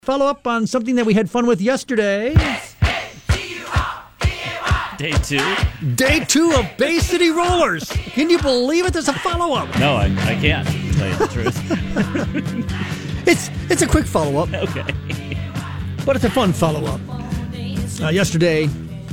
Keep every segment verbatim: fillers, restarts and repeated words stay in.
Follow up on something that we had fun with yesterday. Day two? Day two of Bay City Rollers. Can you believe it? There's a follow-up. No, I, I can't, to tell you the truth. It's it's a quick follow-up. Okay. But it's a fun follow-up. Uh, yesterday,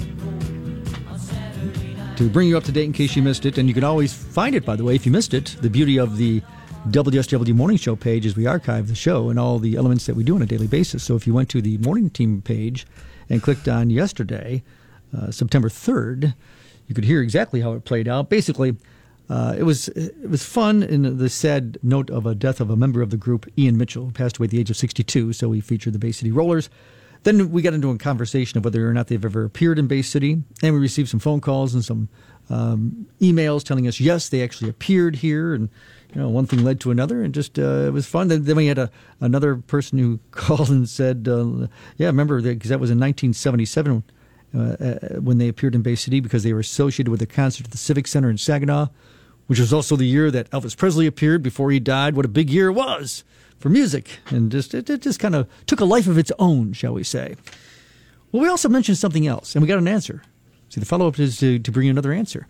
to bring you up to date in case you missed it, and you can always find it, by the way, if you missed it. The beauty of the W S W Morning Show page is we archive the show and all the elements that we do on a daily basis. So if you went to the morning team page and clicked on yesterday, uh, September third, you could hear exactly how it played out. Basically, uh, it was it was fun in the sad note of a death of a member of the group, Ian Mitchell, who passed away at the age of sixty-two. So we featured the Bay City Rollers. Then we got into a conversation of whether or not they've ever appeared in Bay City, and we received some phone calls and some um, emails telling us, yes, they actually appeared here, and you know, one thing led to another, and just uh, it was fun. Then, then we had a, another person who called and said, uh, yeah, remember, because that was in nineteen seventy-seven uh, uh, when they appeared in Bay City because they were associated with a concert at the Civic Center in Saginaw, which was also the year that Elvis Presley appeared before he died. What a big year it was for music, and just it, it just kind of took a life of its own, shall we say. Well, we also mentioned something else, and we got an answer. See, the follow-up is to, to bring you another answer.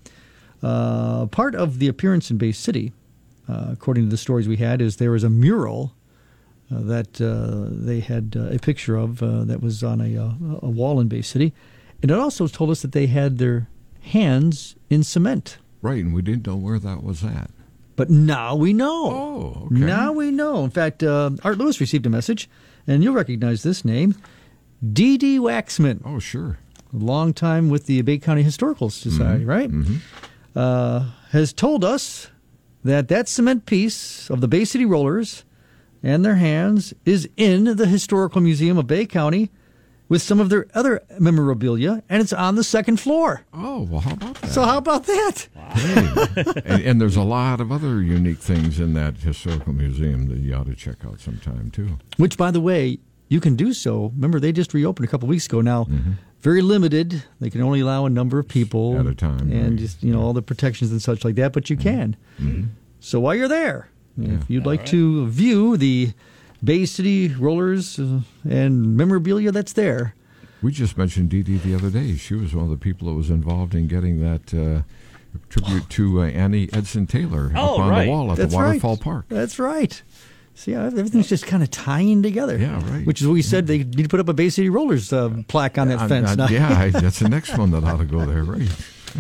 Uh, part of the appearance in Bay City, uh, according to the stories we had, is there was a mural uh, that uh, they had uh, a picture of uh, that was on a, uh, a wall in Bay City, and it also told us that they had their hands in cement. Right, and we didn't know where that was at. But now we know. Oh, okay. Now we know. In fact, uh, Art Lewis received a message, and you'll recognize this name, Dee Dee Waxman. Oh, sure. A long time with the Bay County Historical Society, mm-hmm. right? Mm-hmm. Uh, has told us that that cement piece of the Bay City Rollers and their hands is in the Historical Museum of Bay County with some of their other memorabilia, and it's on the second floor. Oh, well, how about that? So how about that? Wow. Hey. and, and there's a lot of other unique things in that historical museum that you ought to check out sometime, too. Which, by the way, you can do so. Remember, they just reopened a couple weeks ago now. Mm-hmm. Very limited. They can only allow a number of people. At a time. And right. just, you know, all the protections and such like that, but you mm-hmm. can. Mm-hmm. So while you're there, Yeah. if you'd All like right. to view the Bay City Rollers uh, and memorabilia that's there. We just mentioned Dee Dee the other day. She was one of the people that was involved in getting that uh, tribute to uh, Annie Edson Taylor Oh, up on right. the wall at That's the Waterfall right. Park. That's right. See, everything's just kind of tying together. Yeah, right. Which is what we said they need to put up a Bay City Rollers uh, plaque on that Uh, fence. uh, now. yeah, I, that's the next one that ought to go there, right?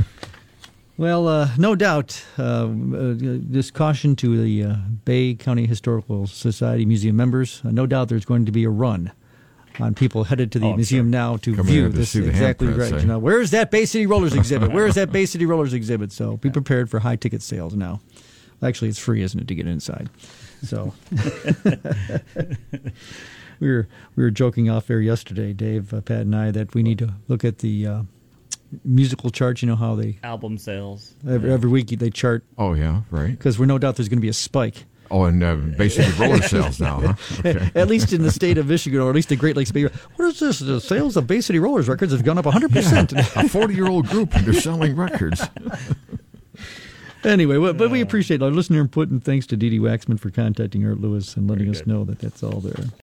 Well, uh, no doubt, uh, uh, just caution to the uh, Bay County Historical Society museum members, uh, no doubt there's going to be a run on people headed to the Oh, I'm museum sure. now to Coming view in to this. see the Exactly handprints, right. eh? You know, where's that Bay City Rollers exhibit? Where's that Bay City Rollers exhibit? So be prepared for high ticket sales now. Actually, it's free, isn't it, to get inside? So we were we were joking off air yesterday, Dave, uh, Pat, and I, that we need to look at the uh, musical charts. You know how they Album sales. every, every week they chart, Oh, yeah, right. because we're no doubt there's going to be a spike. Oh, and uh, basically roller sales now, huh? Okay. At least in the state of Michigan, or at least the Great Lakes Bay Area. What is this? The sales of Bay City Rollers records have gone up one hundred percent. A forty-year-old group, and they're selling records. Anyway, well, but we appreciate our listener input, and thanks to Dee Dee Waxman for contacting Art Lewis and letting Very us good. know that that's all there.